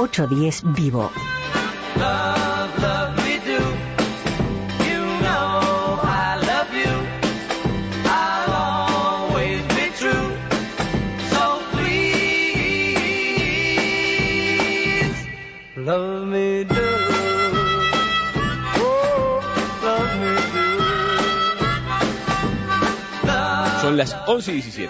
810 Vivo. Love, love me do. You know I love you. I'll always be true. So please, love me do. Oh, love me do. Son las 11:17.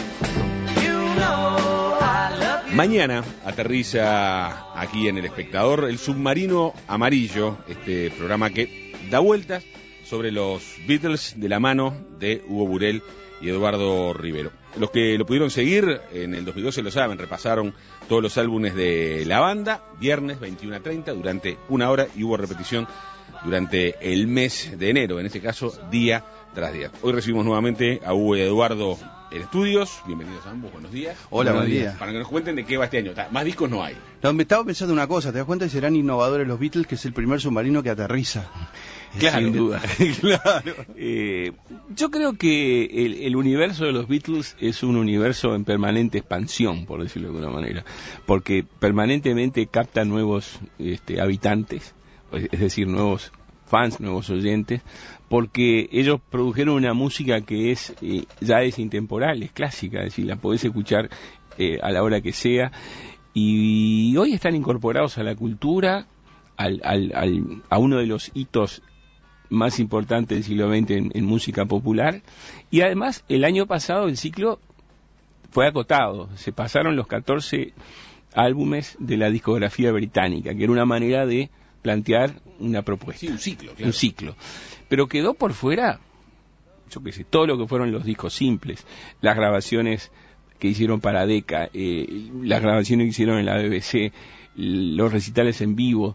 Mañana aterriza aquí en El Espectador el Submarino Amarillo, este programa que da vueltas sobre los Beatles de la mano de Hugo Burell y Eduardo Rivero. Los que lo pudieron seguir en el 2012 lo saben, repasaron todos los álbumes de la banda, viernes 21:30 durante una hora, y hubo repetición durante el mes de enero, en este caso día tras día. Hoy recibimos nuevamente a Hugo y a Eduardo en estudios. Bienvenidos a ambos, buenos días. Hola, buenos días. Para que nos cuenten de qué va este año. Más discos no hay. No, me estaba pensando una cosa, ¿te das cuenta que serán innovadores los Beatles, que es el primer submarino que aterriza? Claro. Sin duda. Claro. Yo creo que el universo de los Beatles es un universo en permanente expansión, por decirlo de alguna manera, porque permanentemente capta nuevos habitantes, es decir, nuevos fans, nuevos oyentes, porque ellos produjeron una música que ya es intemporal, es clásica, es decir, la podés escuchar a la hora que sea, y hoy están incorporados a la cultura, a uno de los hitos más importantes del siglo XX en música popular, y además el año pasado el ciclo fue acotado, se pasaron los 14 álbumes de la discografía británica, que era una manera de plantear una propuesta. Sí, un ciclo, claro. Un ciclo. Pero quedó por fuera, yo qué sé, todo lo que fueron los discos simples, las grabaciones que hicieron para Decca, las grabaciones que hicieron en la BBC, los recitales en vivo,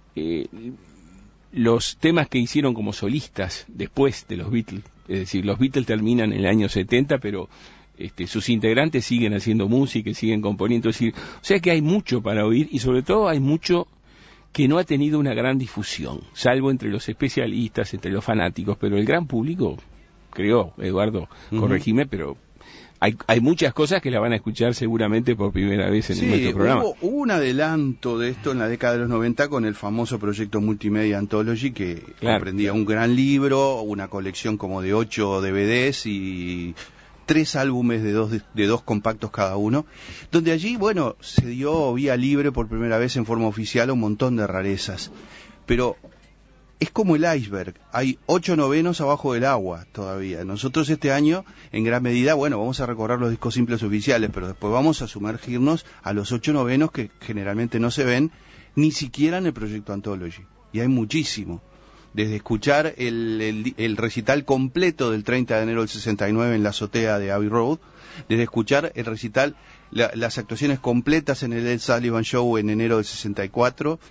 los temas que hicieron como solistas después de los Beatles. Es decir, los Beatles terminan en el año 70, pero sus integrantes siguen haciendo música y siguen componiendo. Es decir, o sea que hay mucho para oír, y sobre todo hay mucho que no ha tenido una gran difusión, salvo entre los especialistas, entre los fanáticos, pero el gran público, creo, Eduardo, corregime, pero hay muchas cosas que la van a escuchar seguramente por primera vez en nuestro programa. Hubo un adelanto de esto en la década de los 90 con el famoso proyecto Multimedia Anthology, que comprendía un gran libro, una colección como de 8 DVDs y 3 álbumes de dos compactos cada uno, donde allí, bueno, se dio vía libre por primera vez en forma oficial un montón de rarezas. Pero es como el iceberg, hay 8 novenos abajo del agua todavía. Nosotros este año, en gran medida, bueno, vamos a recorrer los discos simples oficiales, pero después vamos a sumergirnos a los 8 novenos que generalmente no se ven ni siquiera en el proyecto Anthology. Y hay muchísimo. Desde escuchar el recital completo del 30 de enero del 69 en la azotea de Abbey Road, desde escuchar el recital, las actuaciones completas en el Ed Sullivan Show en febrero del 64,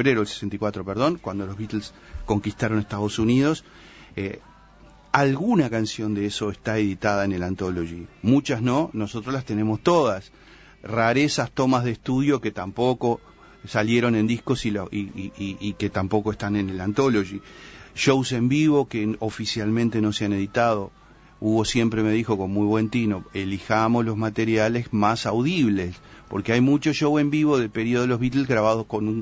cuando los Beatles conquistaron Estados Unidos. Alguna canción de eso está editada en el Anthology, muchas no, nosotros las tenemos todas. Rarezas, tomas de estudio que tampoco salieron en discos y que tampoco están en el Anthology. Shows en vivo que oficialmente no se han editado. Hugo siempre me dijo con muy buen tino, elijamos los materiales más audibles, porque hay mucho show en vivo del periodo de los Beatles grabados con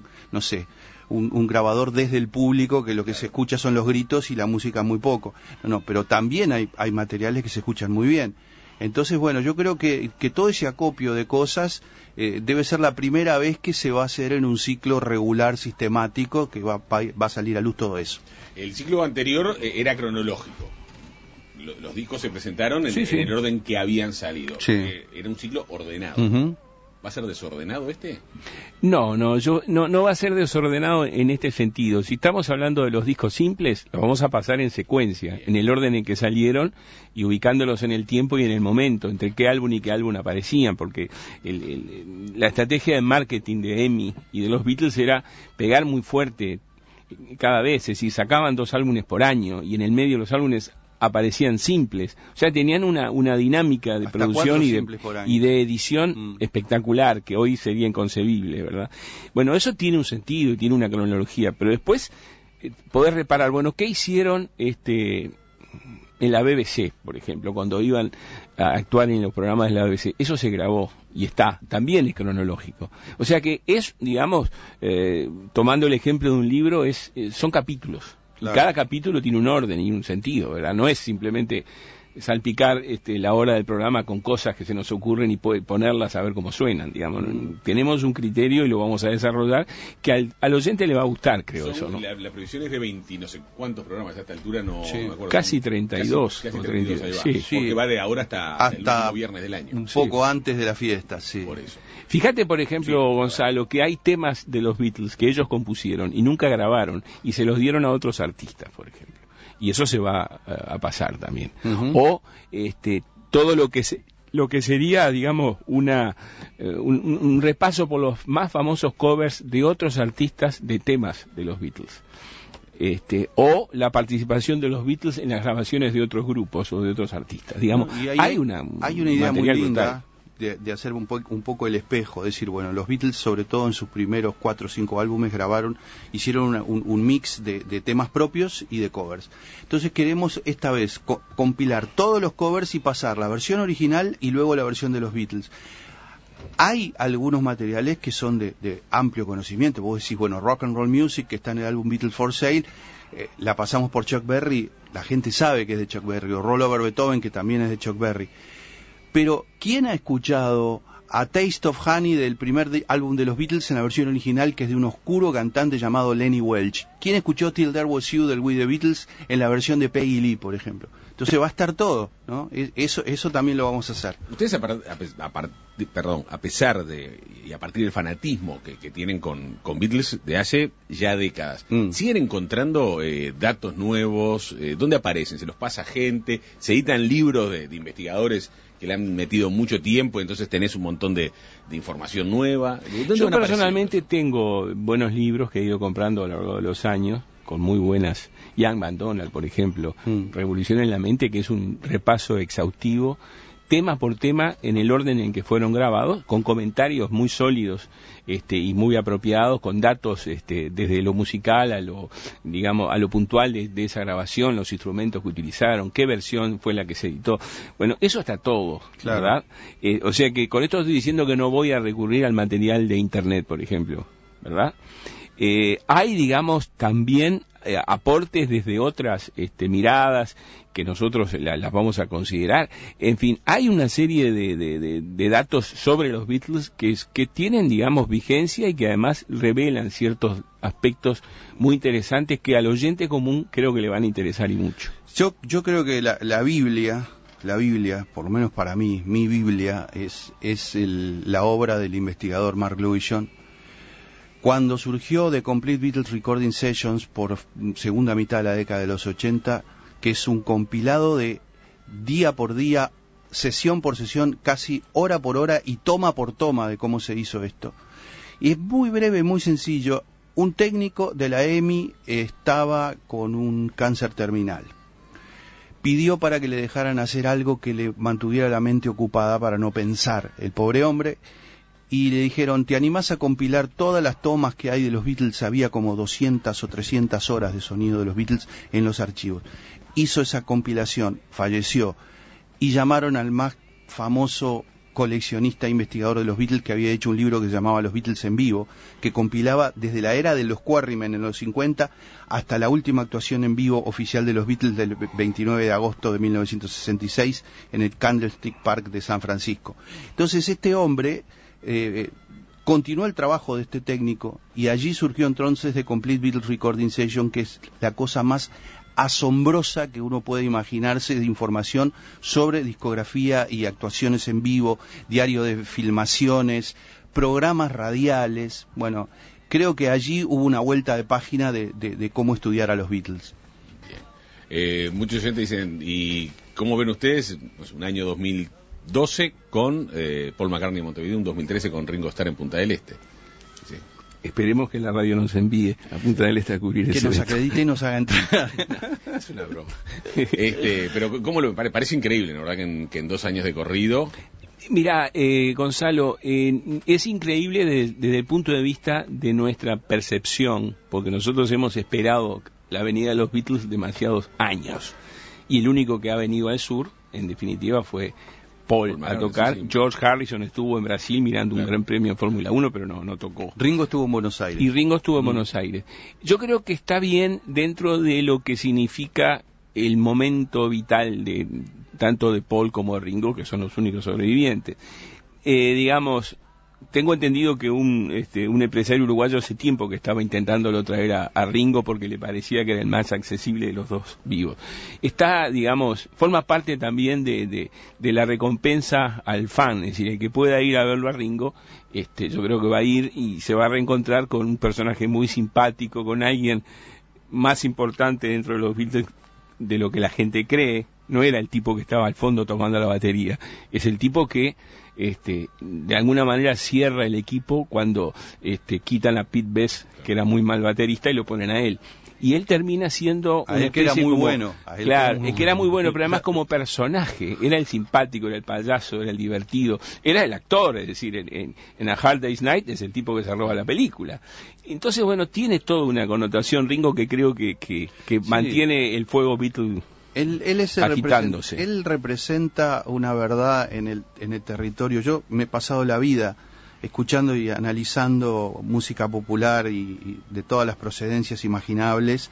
un grabador desde el público, que lo que se escucha son los gritos y la música muy poco. No, pero también hay materiales que se escuchan muy bien. Entonces, bueno, yo creo que todo ese acopio de cosas debe ser la primera vez que se va a hacer en un ciclo regular, sistemático, que va a salir a luz todo eso. El ciclo anterior era cronológico. Los discos se presentaron en el orden que habían salido. Sí. Era un ciclo ordenado. ¿Va a ser desordenado este? No va a ser desordenado en este sentido. Si estamos hablando de los discos simples, los vamos a pasar en secuencia, en el orden en que salieron y ubicándolos en el tiempo y en el momento, entre qué álbum y qué álbum aparecían, porque la estrategia de marketing de EMI y de los Beatles era pegar muy fuerte cada vez, es decir, sacaban 2 álbumes por año y en el medio los álbumes aparecían simples, o sea, tenían una dinámica de producción y de edición espectacular, que hoy sería inconcebible, ¿verdad? Bueno, eso tiene un sentido y tiene una cronología, pero después poder reparar, bueno, ¿qué hicieron en la BBC, por ejemplo, cuando iban a actuar en los programas de la BBC. Eso se grabó y está, también es cronológico. O sea que es, digamos, tomando el ejemplo de un libro, son capítulos. Claro. Y cada capítulo tiene un orden y un sentido, ¿verdad? No es simplemente salpicar la hora del programa con cosas que se nos ocurren y ponerlas a ver cómo suenan, digamos. Tenemos un criterio y lo vamos a desarrollar que al oyente le va a gustar, creo. Eso, ¿no? La previsión es de 20 no sé cuántos programas a esta altura, no me acuerdo. Casi 32. Casi 32, ahí va. Sí. Porque va de ahora hasta el último viernes del año. Un poco antes de la fiesta, sí. Por eso. Fíjate, por ejemplo, Gonzalo, que hay temas de los Beatles que ellos compusieron y nunca grabaron y se los dieron a otros artistas, por ejemplo. Y eso se va a pasar también. O todo lo que sería, digamos, un repaso por los más famosos covers de otros artistas de temas de los Beatles. O la participación de los Beatles en las grabaciones de otros grupos o de otros artistas. Digamos, hay una idea muy linda de hacer un poco el espejo, es decir, bueno, los Beatles, sobre todo en sus primeros 4 o 5 álbumes, hicieron un mix de temas propios y de covers. Entonces queremos esta vez compilar todos los covers y pasar la versión original y luego la versión de los Beatles. Hay algunos materiales que son de amplio conocimiento. Vos decís, bueno, Rock and Roll Music, que está en el álbum Beatles for Sale, la pasamos por Chuck Berry, la gente sabe que es de Chuck Berry, o Roll Over Beethoven, que también es de Chuck Berry. Pero, ¿quién ha escuchado a Taste of Honey del primer álbum de los Beatles en la versión original, que es de un oscuro cantante llamado Lenny Welch? ¿Quién escuchó Till There Was You del We the Beatles en la versión de Peggy Lee, por ejemplo? Entonces va a estar todo, ¿no? Eso también lo vamos a hacer. Ustedes, a pesar de, y a partir del fanatismo que tienen con Beatles de hace ya décadas, ¿siguen encontrando datos nuevos? ¿Dónde aparecen? ¿Se los pasa gente? ¿Se editan libros de investigadores que le han metido mucho tiempo, entonces tenés un montón de información nueva? Yo personalmente tengo buenos libros que he ido comprando a lo largo de los años, con muy buenas. Young McDonald, por ejemplo, Revolución en la Mente, que es un repaso exhaustivo, tema por tema, en el orden en que fueron grabados, con comentarios muy sólidos y muy apropiados, con datos desde lo musical a lo puntual de esa grabación, los instrumentos que utilizaron, qué versión fue la que se editó. Bueno, eso está todo, claro. ¿Verdad? O sea que con esto estoy diciendo que no voy a recurrir al material de Internet, por ejemplo, ¿verdad? Hay, digamos, también aportes desde otras miradas que nosotros las vamos a considerar. En fin, hay una serie de datos sobre los Beatles que tienen, digamos, vigencia y que además revelan ciertos aspectos muy interesantes que al oyente común creo que le van a interesar y mucho. Yo creo que la Biblia, por lo menos para mí, mi Biblia es la obra del investigador Mark Lewisham. Cuando surgió The Complete Beatles Recording Sessions por segunda mitad de la década de los 80, que es un compilado de día por día, sesión por sesión, casi hora por hora y toma por toma de cómo se hizo esto. Y es muy breve, muy sencillo. Un técnico de la EMI estaba con un cáncer terminal. Pidió para que le dejaran hacer algo que le mantuviera la mente ocupada para no pensar, el pobre hombre. Y le dijeron, ¿te animás a compilar todas las tomas que hay de los Beatles? Había como 200 o 300 horas de sonido de los Beatles en los archivos. Hizo esa compilación, falleció, y llamaron al más famoso coleccionista e investigador de los Beatles, que había hecho un libro que se llamaba Los Beatles en Vivo, que compilaba desde la era de los Quarrymen en los 50 hasta la última actuación en vivo oficial de los Beatles del 29 de agosto de 1966 en el Candlestick Park de San Francisco. Entonces este hombre continuó el trabajo de este técnico y allí surgió entonces The Complete Beatles Recording Session, que es la cosa más asombrosa que uno puede imaginarse de información sobre discografía y actuaciones en vivo, diario de filmaciones, programas radiales. Bueno, creo que allí hubo una vuelta de página de cómo estudiar a los Beatles. Bien. Muchos gente dicen, ¿y cómo ven ustedes? Pues un año 2012 con Paul McCartney en Montevideo, un 2013 con Ringo Starr en Punta del Este. Sí. Esperemos que la radio nos envíe a Punta del Este a cubrir que eso. Que nos acredite y nos haga entrar. Es una broma. Pero ¿cómo parece increíble, ¿no? ¿Verdad? Que en 2 años de corrido... Mira, Gonzalo, es increíble desde el punto de vista de nuestra percepción, porque nosotros hemos esperado la venida de los Beatles demasiados años. y el único que ha venido al sur, en definitiva, fue Paul a tocar. Sí. George Harrison estuvo en Brasil mirando un gran premio de Fórmula 1, pero no tocó. Ringo estuvo en Buenos Aires. Y Ringo estuvo en Buenos Aires. Yo creo que está bien dentro de lo que significa el momento vital de tanto de Paul como de Ringo, que son los únicos sobrevivientes. Digamos, tengo entendido que un empresario uruguayo hace tiempo que estaba intentándolo traer a Ringo porque le parecía que era el más accesible de los dos vivos. Está, digamos, forma parte también de la recompensa al fan, es decir, el que pueda ir a verlo a Ringo, yo creo que va a ir y se va a reencontrar con un personaje muy simpático, con alguien más importante dentro de los Beatles de lo que la gente cree. No era el tipo que estaba al fondo tomando la batería, es el tipo que de alguna manera cierra el equipo cuando quitan a Pete Best, que era muy mal baterista, y lo ponen a él. Y él termina siendo a él que era muy bueno. Claro, es que era muy bueno, pero además como personaje, era el simpático, era el payaso, era el divertido, era el actor, es decir, en A Hard Day's Night es el tipo que se roba la película. Entonces, bueno, tiene toda una connotación, Ringo, que creo que sí, mantiene el fuego Beatle. Él es agitándose. Él representa una verdad en el territorio. Yo me he pasado la vida escuchando y analizando música popular y de todas las procedencias imaginables.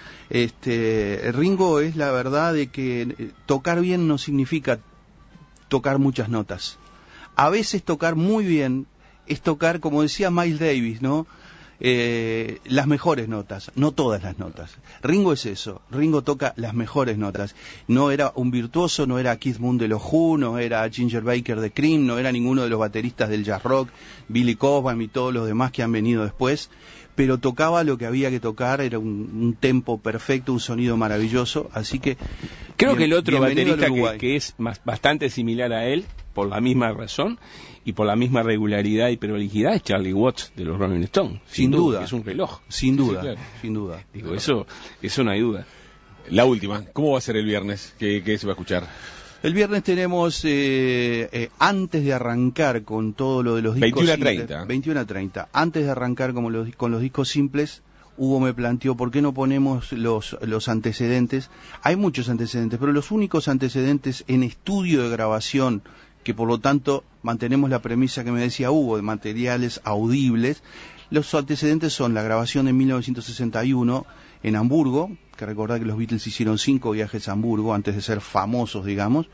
Ringo es la verdad de que tocar bien no significa tocar muchas notas. A veces tocar muy bien es tocar, como decía Miles Davis, ¿no? Las mejores notas, no todas las notas. Ringo es eso, Ringo toca las mejores notas. No era un virtuoso, no era Keith Moon de los Who, no era Ginger Baker de Cream, no era ninguno de los bateristas del jazz rock, Billy Cobham y todos los demás que han venido después, pero tocaba lo que había que tocar, era un tempo perfecto, un sonido maravilloso, así que... Creo que el otro baterista que es bastante similar a él, por la misma razón, y por la misma regularidad y prolijidad, es Charlie Watts de los Rolling Stones. Sin duda. Es un reloj. Sin duda, sí, claro. Sin duda. Digo, eso no hay duda. La última, ¿cómo va a ser el viernes? ¿Qué se va a escuchar? El viernes tenemos, antes de arrancar con todo lo de los discos 21 a 30. Antes de arrancar con los discos simples, Hugo me planteó, ¿por qué no ponemos los antecedentes? Hay muchos antecedentes, pero los únicos antecedentes en estudio de grabación, que por lo tanto mantenemos la premisa que me decía Hugo, de materiales audibles, los antecedentes son la grabación en 1961 en Hamburgo, que recordad que los Beatles hicieron 5 viajes a Hamburgo antes de ser famosos, digamos,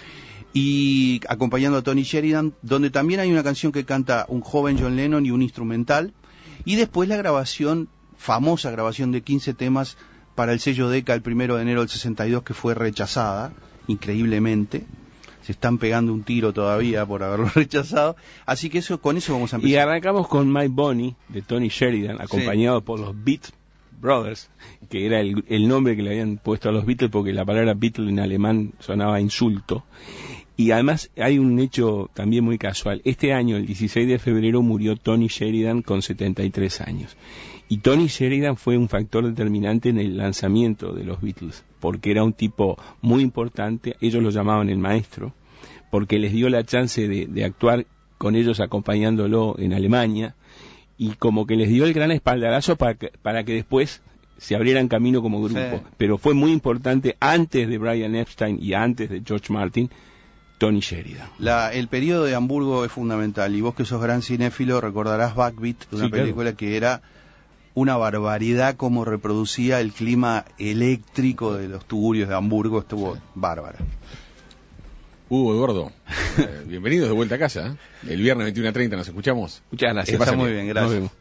y acompañando a Tony Sheridan, donde también hay una canción que canta un joven John Lennon y un instrumental, y después la famosa grabación de 15 temas para el sello Decca el 1 de enero del 62, que fue rechazada, increíblemente. Se están pegando un tiro todavía por haberlo rechazado, así que con eso vamos a empezar. Y arrancamos con My Bonnie de Tony Sheridan, acompañado por los Beat Brothers, que era el nombre que le habían puesto a los Beatles porque la palabra Beatle en alemán sonaba a insulto. Y además hay un hecho también muy casual. Este año, el 16 de febrero, murió Tony Sheridan con 73 años. Y Tony Sheridan fue un factor determinante en el lanzamiento de los Beatles, porque era un tipo muy importante, ellos lo llamaban el maestro, porque les dio la chance de actuar con ellos acompañándolo en Alemania, y como que les dio el gran espaldarazo para que después se abrieran camino como grupo. Sí. Pero fue muy importante, antes de Brian Epstein y antes de George Martin, Tony Sheridan. El periodo de Hamburgo es fundamental, y vos que sos gran cinéfilo recordarás Backbeat, una película que era una barbaridad como reproducía el clima eléctrico de los tuburios de Hamburgo, estuvo bárbara. Hugo, Eduardo, bienvenidos de vuelta a casa. El viernes 21:30 nos escuchamos. Muchas gracias. Está muy bien, gracias.